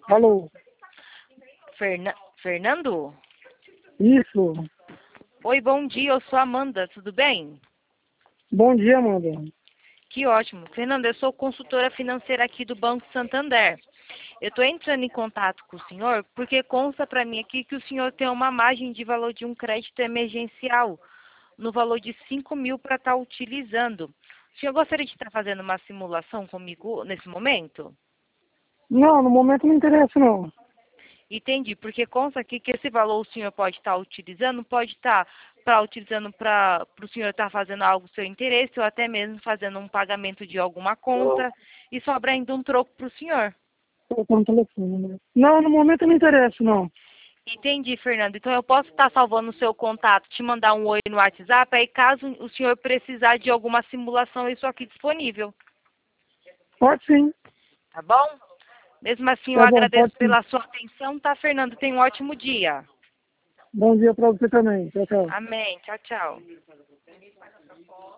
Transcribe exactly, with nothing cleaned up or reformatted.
Alô? Ferna... Fernando? Isso. Oi, bom dia, eu sou a Amanda, tudo bem? Bom dia, Amanda. Que ótimo. Fernando, eu sou consultora financeira aqui do Banco Santander. Eu estou entrando em contato com o senhor porque consta para mim aqui que o senhor tem uma margem de valor de um crédito emergencial no valor de cinco mil para estar utilizando. O senhor gostaria de estar fazendo uma simulação comigo nesse momento? Não, no momento não interessa, não. Entendi, porque consta aqui que esse valor o senhor pode estar utilizando, pode estar pra, utilizando para o senhor estar fazendo algo do seu interesse ou até mesmo fazendo um pagamento de alguma conta e sobrar ainda um troco para o senhor. Estou no telefone, né? Não, no momento não interessa, não. Entendi, Fernando. Então eu posso estar salvando o seu contato, te mandar um oi no WhatsApp, aí caso o senhor precisar de alguma simulação, eu estou aqui disponível. Pode sim. Tá bom? Mesmo assim, eu Tá bom, agradeço pode sim. pela sua atenção, tá, Fernando? Tenha um ótimo dia. Bom dia para você também. Tchau, tchau. Amém. Tchau, tchau.